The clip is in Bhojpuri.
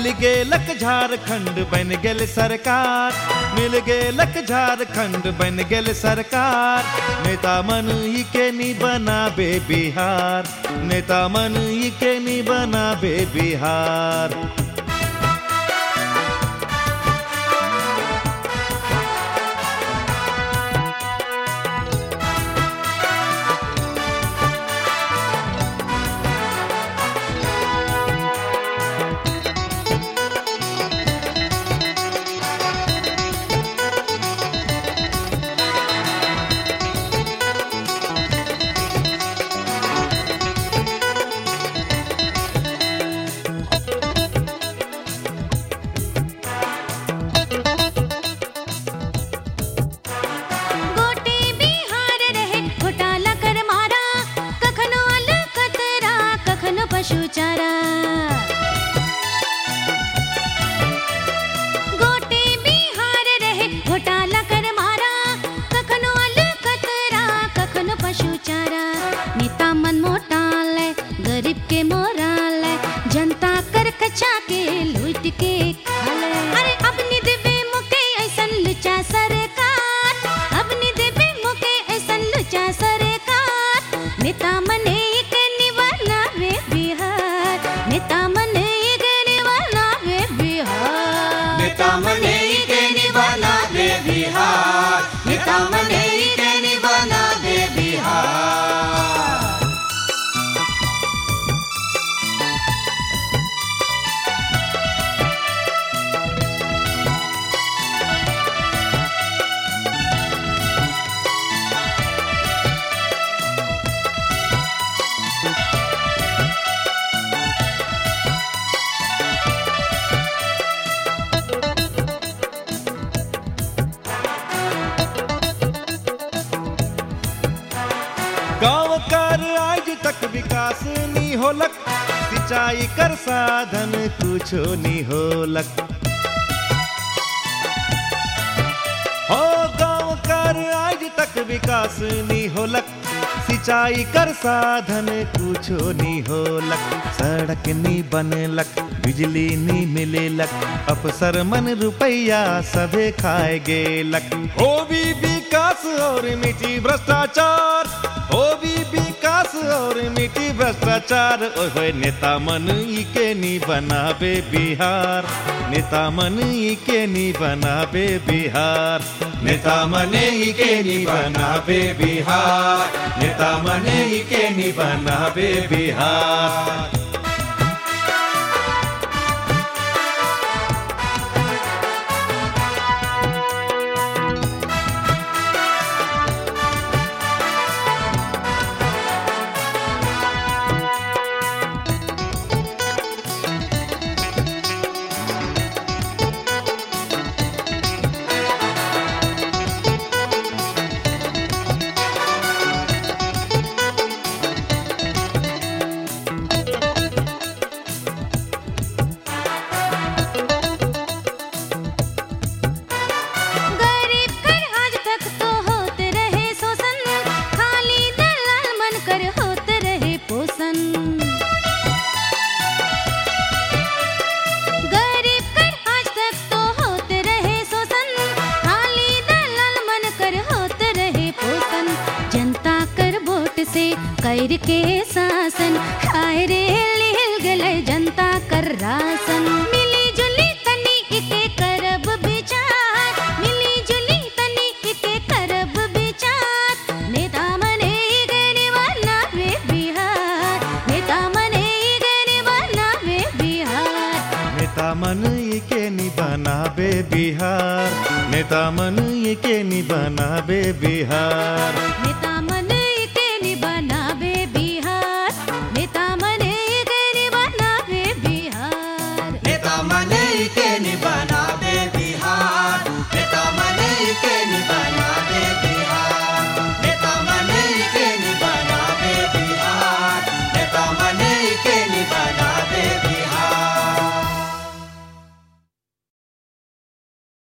मिल गेलक झारखंड बन गेल सरकार, मिल गेलक झारखंड बन गेल सरकार। नेता मन ही के नी बनाबे बिहार, नेता मन ही के नी बनाबे बिहार। पशुचारा गोटे बिहार रहे घोटाला कर मारा, कखनो अलकतरा कखनो पशुचारा। नेता मन मोटाल गरीब के मोराल, जनता कर कचा के लूट के खाले। अरे अपनी देवे मुके ऐसन लुचा सरकार, अपनी देवे मुके ऐसन लुचा सरकार। नेता मने नेता मने के बनावे बिहार, नेता मने के बनावे बिहार, नेता मने के बनावे बिहार। गाँव कर आज तक विकास नी होलक, सिंचाई कर साधन कुछो नी होलक। हो गाँव कर आज तक विकास नी होलक, सिंचाई कर साधन कुछो नी होलक। सड़क नी बनलक, बिजली नी मिलेलक, अफसर मन रुपया सभे खाए गेलक। हो भी विकास और मिटी भ्रष्टाचार, हो भी विकास और मिटी भ्रष्टाचार। ओए नेता मन ही के नी बनाबे बिहार, नेता मन ही के नी बनाबे बिहार। नेता मने ही के नी बनावे बिहार, नेता मने ही के नी बनावे बिहार। कैर के शासन हाय रे लिहल गले जनता कर राशन। मिली जुली तनी इके करब विचार, मिली जुली तनी इके करब विचार। नेता मने गने बनावे बिहार, नेता मने गने बनावे बिहार। नेता मन के नी बनाबे बिहार, नेता मन के नी बनाबे बिहार। नेता मन